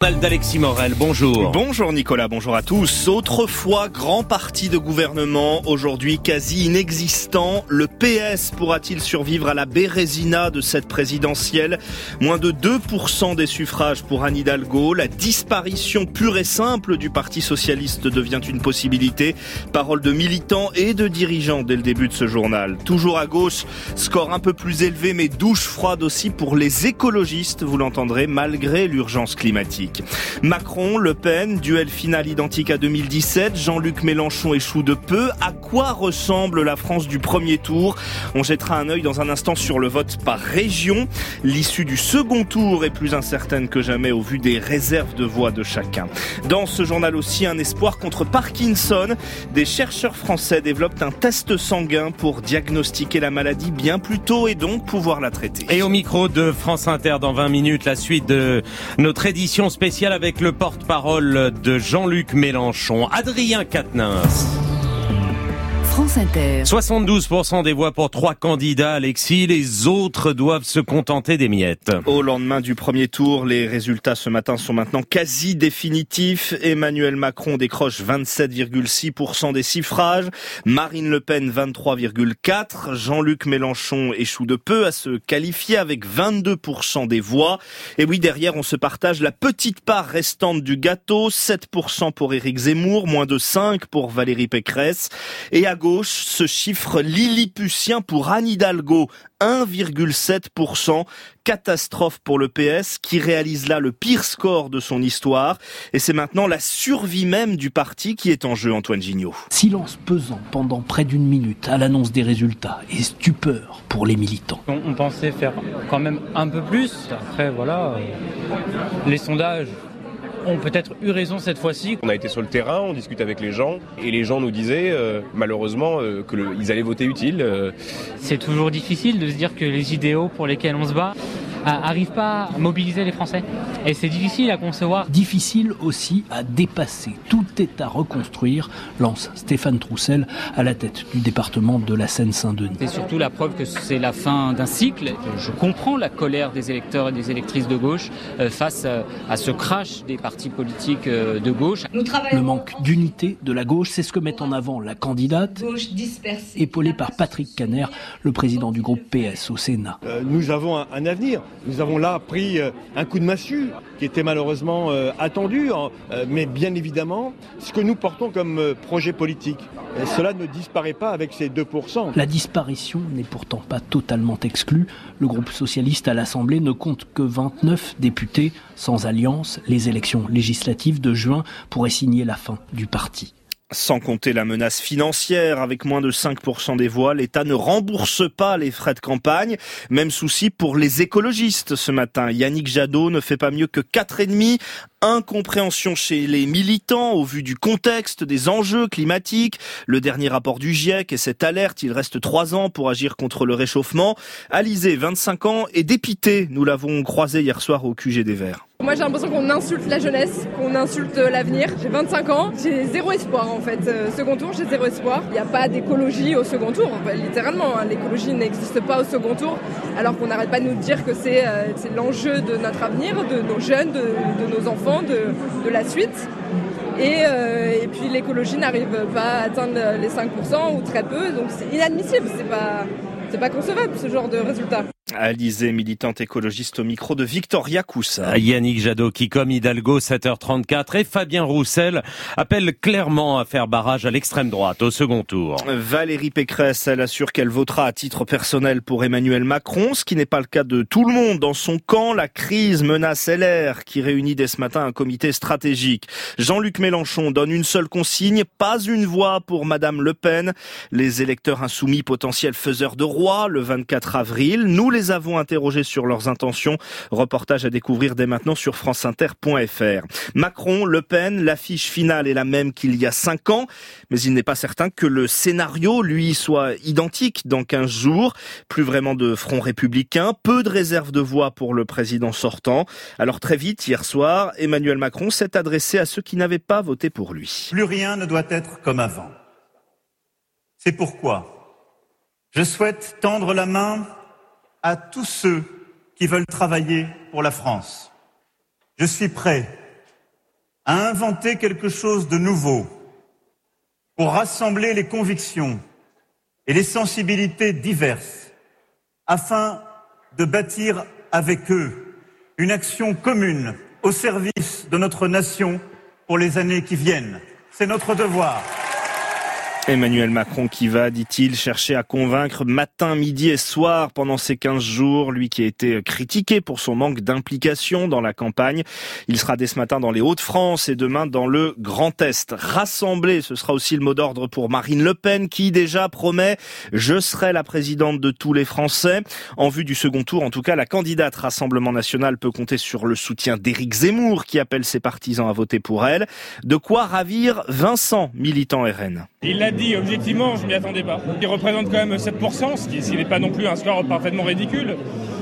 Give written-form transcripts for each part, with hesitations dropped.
D'Alexis Morel, bonjour. Bonjour Nicolas, bonjour à tous. Autrefois grand parti de gouvernement, aujourd'hui quasi inexistant. Le PS pourra-t-il survivre à la bérésina de cette présidentielle? Moins de 2% des suffrages pour Anne Hidalgo. La disparition pure et simple du Parti socialiste devient une possibilité. Parole de militants et de dirigeants dès le début de ce journal. Toujours à gauche, score un peu plus élevé mais douche froide aussi pour les écologistes, vous l'entendrez, malgré l'urgence climatique. Macron, Le Pen, duel final identique à 2017. Jean-Luc Mélenchon échoue de peu. À quoi ressemble la France du premier tour? On jettera un œil dans un instant sur le vote par région. L'issue du second tour est plus incertaine que jamais au vu des réserves de voix de chacun. Dans ce journal aussi, un espoir contre Parkinson. Des chercheurs français développent un test sanguin pour diagnostiquer la maladie bien plus tôt et donc pouvoir la traiter. Et au micro de France Inter dans 20 minutes, la suite de notre édition spéciale avec le porte-parole de Jean-Luc Mélenchon, Adrien Quatennens. France Inter. 72% des voix pour 3 candidats, Alexis. Les autres doivent se contenter des miettes. Au lendemain du premier tour, les résultats ce matin sont maintenant quasi définitifs. Emmanuel Macron décroche 27,6% des suffrages. Marine Le Pen, 23,4%. Jean-Luc Mélenchon échoue de peu à se qualifier avec 22% des voix. Et oui, derrière, on se partage la petite part restante du gâteau. 7% pour Éric Zemmour, moins de 5% pour Valérie Pécresse. Et à gauche, ce chiffre lilliputien pour Anne Hidalgo, 1,7%. Catastrophe pour le PS qui réalise là le pire score de son histoire. Et c'est maintenant la survie même du parti qui est en jeu, Antoine Gignot. Silence pesant pendant près d'une minute à l'annonce des résultats et stupeur pour les militants. On pensait faire quand même un peu plus. Après, voilà, les sondages ont peut-être eu raison cette fois-ci. On a été sur le terrain, on discute avec les gens et les gens nous disaient malheureusement qu'ils allaient voter utile. C'est toujours difficile de se dire que les idéaux pour lesquels on se bat n'arrivent pas à mobiliser les Français. Et c'est difficile à concevoir. Difficile aussi à dépasser. Tout est à reconstruire, lance Stéphane Troussel à la tête du département de la Seine-Saint-Denis. C'est surtout la preuve que c'est la fin d'un cycle. Je comprends la colère des électeurs et des électrices de gauche face à ce crash des partis politiques de gauche. Le manque d'unité de la gauche, c'est ce que met en avant la candidate, épaulée par Patrick Kanner, le président du groupe PS au Sénat. Nous avons un avenir. Nous avons là pris un coup de massue qui était malheureusement attendu, mais bien évidemment, ce que nous portons comme projet politique, cela ne disparaît pas avec ces 2%. La disparition n'est pourtant pas totalement exclue. Le groupe socialiste à l'Assemblée ne compte que 29 députés. Sans alliance, les élections législatives de juin pourraient signer la fin du parti. Sans compter la menace financière, avec moins de 5% des voix, l'État ne rembourse pas les frais de campagne. Même souci pour les écologistes ce matin. Yannick Jadot ne fait pas mieux que 4,5%. Incompréhension chez les militants au vu du contexte, des enjeux climatiques. Le dernier rapport du GIEC et cette alerte, il reste 3 ans pour agir contre le réchauffement. Alizé, 25 ans, est dépité. Nous l'avons croisé hier soir au QG des Verts. Moi j'ai l'impression qu'on insulte la jeunesse, qu'on insulte l'avenir. J'ai 25 ans, j'ai zéro espoir en fait. Second tour, j'ai zéro espoir. Il n'y a pas d'écologie au second tour, littéralement. L'écologie n'existe pas au second tour, alors qu'on n'arrête pas de nous dire que c'est l'enjeu de notre avenir, de nos jeunes, de nos enfants, de la suite. Et puis l'écologie n'arrive pas à atteindre les 5% ou très peu, donc c'est inadmissible, c'est pas concevable ce genre de résultat. Alizé, militante écologiste au micro de Victoria Coussa. Yannick Jadot qui, comme Hidalgo, 7h34, et Fabien Roussel appelle clairement à faire barrage à l'extrême droite au second tour. Valérie Pécresse, elle assure qu'elle votera à titre personnel pour Emmanuel Macron, ce qui n'est pas le cas de tout le monde. Dans son camp, la crise menace LR, qui réunit dès ce matin un comité stratégique. Jean-Luc Mélenchon donne une seule consigne, pas une voix pour Madame Le Pen. Les électeurs insoumis potentiels faiseurs de roi le 24 avril. Nous les avons interrogés sur leurs intentions. Reportage à découvrir dès maintenant sur franceinter.fr. Macron, Le Pen, l'affiche finale est la même qu'il y a 5 ans, mais il n'est pas certain que le scénario, lui, soit identique dans 15 jours. Plus vraiment de front républicain, peu de réserve de voix pour le président sortant. Alors très vite, hier soir, Emmanuel Macron s'est adressé à ceux qui n'avaient pas voté pour lui. Plus rien ne doit être comme avant. C'est pourquoi je souhaite tendre la main à tous ceux qui veulent travailler pour la France. Je suis prêt à inventer quelque chose de nouveau pour rassembler les convictions et les sensibilités diverses afin de bâtir avec eux une action commune au service de notre nation pour les années qui viennent. C'est notre devoir. Emmanuel Macron qui va, dit-il, chercher à convaincre matin, midi et soir pendant ces 15 jours. Lui qui a été critiqué pour son manque d'implication dans la campagne. Il sera dès ce matin dans les Hauts-de-France et demain dans le Grand Est. Rassembler, ce sera aussi le mot d'ordre pour Marine Le Pen qui déjà promet « Je serai la présidente de tous les Français ». En vue du second tour, en tout cas, la candidate Rassemblement National peut compter sur le soutien d'Éric Zemmour qui appelle ses partisans à voter pour elle. De quoi ravir Vincent, militant RN. Il l'a dit, objectivement, je ne m'y attendais pas. Il représente quand même 7%, ce qui n'est pas non plus un score parfaitement ridicule.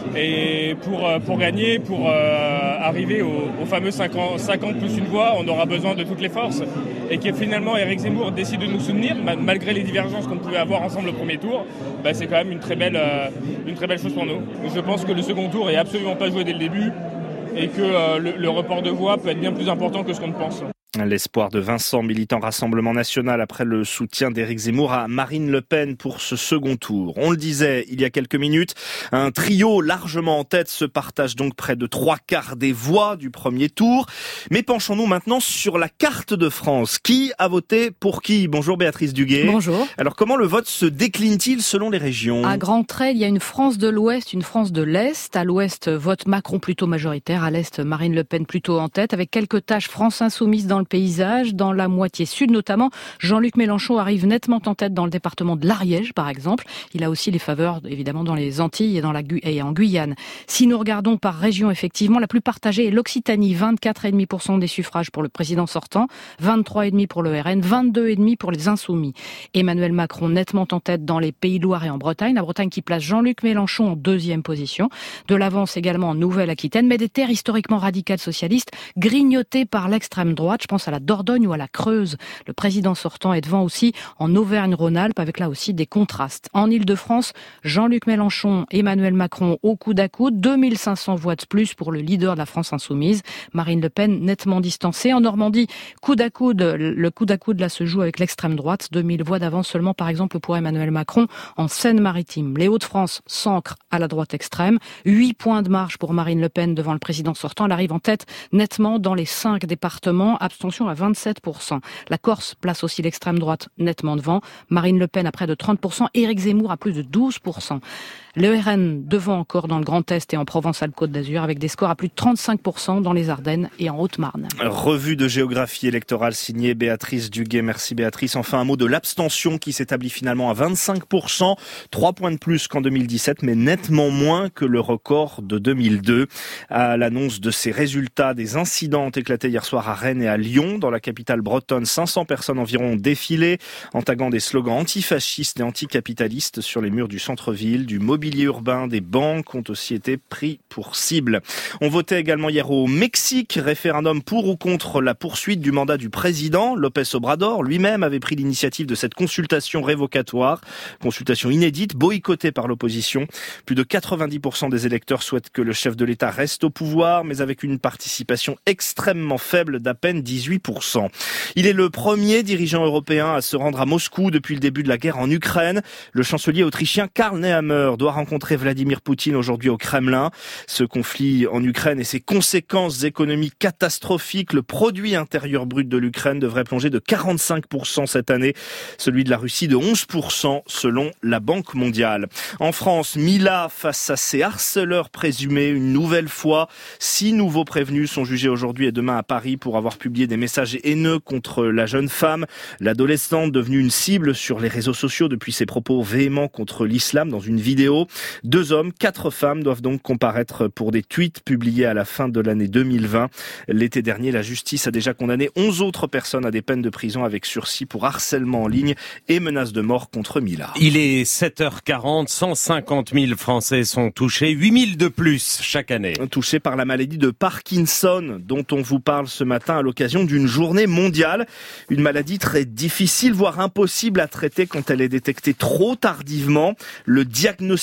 Et pour gagner, pour arriver au fameux 50 plus une voix, on aura besoin de toutes les forces. Et que finalement Éric Zemmour décide de nous soutenir, malgré les divergences qu'on pouvait avoir ensemble au premier tour, c'est quand même une très belle chose pour nous. Je pense que le second tour est absolument pas joué dès le début et que le report de voix peut être bien plus important que ce qu'on pense. L'espoir de Vincent, militant Rassemblement National, après le soutien d'Éric Zemmour à Marine Le Pen pour ce second tour. On le disait il y a quelques minutes, un trio largement en tête se partage donc près de 3/4 des voix du premier tour. Mais penchons-nous maintenant sur la carte de France. Qui a voté pour qui ? Bonjour Béatrice Duguay. Bonjour. Alors comment le vote se décline-t-il selon les régions ? À grands traits, il y a une France de l'Ouest, une France de l'Est. À l'Ouest, vote Macron plutôt majoritaire. À l'Est, Marine Le Pen plutôt en tête, avec quelques taches France Insoumise dans le paysage. Dans la moitié sud notamment, Jean-Luc Mélenchon arrive nettement en tête dans le département de l'Ariège par exemple. Il a aussi les faveurs évidemment dans les Antilles et en Guyane. Si nous regardons par région, effectivement, la plus partagée est l'Occitanie, 24,5% des suffrages pour le président sortant, 23,5% pour le RN, 22,5% pour les Insoumis. Emmanuel Macron nettement en tête dans les Pays de Loire et en Bretagne. La Bretagne qui place Jean-Luc Mélenchon en deuxième position. De l'avance également en Nouvelle-Aquitaine, mais des terres historiquement radicales socialistes grignotées par l'extrême droite. Je pense à la Dordogne ou à la Creuse. Le président sortant est devant aussi en Auvergne-Rhône-Alpes avec là aussi des contrastes. En Ile-de-France, Jean-Luc Mélenchon, Emmanuel Macron au coude à coude, 2500 voix de plus pour le leader de la France Insoumise. Marine Le Pen nettement distancée. En Normandie, coude à coude, le coude à coude là se joue avec l'extrême droite. 2000 voix d'avance seulement par exemple pour Emmanuel Macron en Seine-Maritime. Les Hauts-de-France s'ancrent à la droite extrême. 8 points de marge pour Marine Le Pen devant le président sortant. Elle arrive en tête nettement dans les 5 départements. Abstention à 27%. La Corse place aussi l'extrême droite nettement devant. Marine Le Pen à près de 30%. Éric Zemmour à plus de 12%. Le RN devant encore dans le Grand Est et en Provence-Alpes-Côte d'Azur avec des scores à plus de 35% dans les Ardennes et en Haute-Marne. Revue de géographie électorale signée Béatrice Duguay. Merci Béatrice. Enfin un mot de l'abstention qui s'établit finalement à 25%. 3 points de plus qu'en 2017 mais nettement moins que le record de 2002. À l'annonce de ces résultats, des incidents ont éclaté hier soir à Rennes et à Lyon. Dans la capitale bretonne, 500 personnes environ ont défilé en taguant des slogans antifascistes et anticapitalistes sur les murs du centre-ville, du mobilier urbain, des banques ont aussi été pris pour cible. On votait également hier au Mexique, référendum pour ou contre la poursuite du mandat du président. López Obrador lui-même avait pris l'initiative de cette consultation révocatoire, consultation inédite, boycottée par l'opposition. Plus de 90% des électeurs souhaitent que le chef de l'État reste au pouvoir, mais avec une participation extrêmement faible d'à peine 18%. Il est le premier dirigeant européen à se rendre à Moscou depuis le début de la guerre en Ukraine. Le chancelier autrichien Karl Nehammer doit rencontrer Vladimir Poutine aujourd'hui au Kremlin. Ce conflit en Ukraine et ses conséquences économiques catastrophiques, le produit intérieur brut de l'Ukraine devrait plonger de 45% cette année, celui de la Russie de 11% selon la Banque mondiale. En France, Mila face à ses harceleurs présumés une nouvelle fois. 6 nouveaux prévenus sont jugés aujourd'hui et demain à Paris pour avoir publié des messages haineux contre la jeune femme. L'adolescente devenue une cible sur les réseaux sociaux depuis ses propos véhéments contre l'islam dans une vidéo. 2 hommes, 4 femmes doivent donc comparaître pour des tweets publiés à la fin de l'année 2020. L'été dernier, la justice a déjà condamné 11 autres personnes à des peines de prison avec sursis pour harcèlement en ligne et menaces de mort contre Mila. Il est 7h40, 150 000 Français sont touchés, 8 000 de plus chaque année. Touchés par la maladie de Parkinson, dont on vous parle ce matin à l'occasion d'une journée mondiale. Une maladie très difficile, voire impossible à traiter quand elle est détectée trop tardivement. Le diagnostic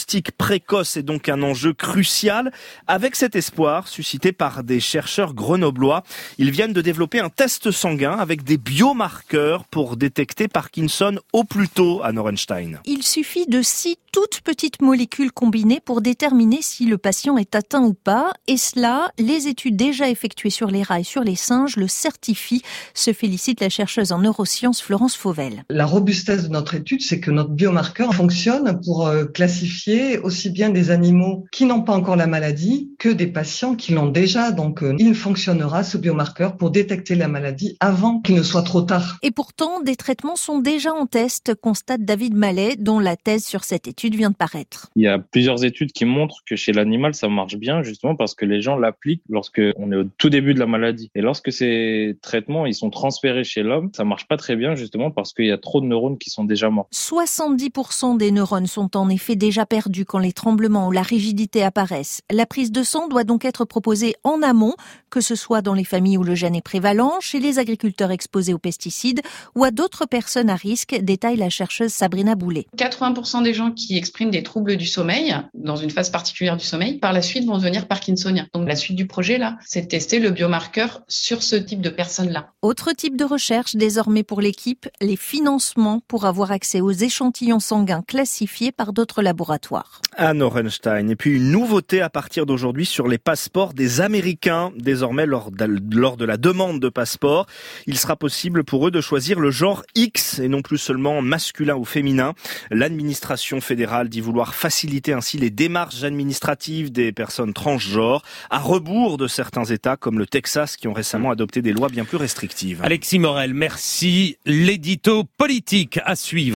diagnostic précoce est donc un enjeu crucial. Avec cet espoir suscité par des chercheurs grenoblois, ils viennent de développer un test sanguin avec des biomarqueurs pour détecter Parkinson au plus tôt à Norenstein. Il suffit de 6 toutes petites molécules combinées pour déterminer si le patient est atteint ou pas. Et cela, les études déjà effectuées sur les rats et sur les singes le certifient, se félicite la chercheuse en neurosciences Florence Fauvel. La robustesse de notre étude, c'est que notre biomarqueur fonctionne pour classifier aussi bien des animaux qui n'ont pas encore la maladie que des patients qui l'ont déjà. Donc, il fonctionnera, ce biomarqueur, pour détecter la maladie avant qu'il ne soit trop tard. Et pourtant, des traitements sont déjà en test, constate David Mallet, dont la thèse sur cette étude vient de paraître. Il y a plusieurs études qui montrent que chez l'animal, ça marche bien, justement parce que les gens l'appliquent lorsqu'on est au tout début de la maladie. Et lorsque ces traitements, ils sont transférés chez l'homme, ça marche pas très bien, justement parce qu'il y a trop de neurones qui sont déjà morts. 70% des neurones sont en effet déjà perdus quand les tremblements ou la rigidité apparaissent. La prise de sang doit donc être proposée en amont, que ce soit dans les familles où le gène est prévalent, chez les agriculteurs exposés aux pesticides ou à d'autres personnes à risque, détaille la chercheuse Sabrina Boulet. 80% des gens qui expriment des troubles du sommeil, dans une phase particulière du sommeil, par la suite vont devenir parkinsoniens. Donc la suite du projet, là, c'est de tester le biomarqueur sur ce type de personnes-là. Autre type de recherche désormais pour l'équipe, les financements pour avoir accès aux échantillons sanguins classifiés par d'autres laboratoires. À Norenstein. Et puis une nouveauté à partir d'aujourd'hui sur les passeports des Américains. Désormais, lors de la demande de passeport, il sera possible pour eux de choisir le genre X et non plus seulement masculin ou féminin. L'administration fédérale dit vouloir faciliter ainsi les démarches administratives des personnes transgenres, à rebours de certains États comme le Texas qui ont récemment adopté des lois bien plus restrictives. Alexis Morel, merci. L'édito politique à suivre.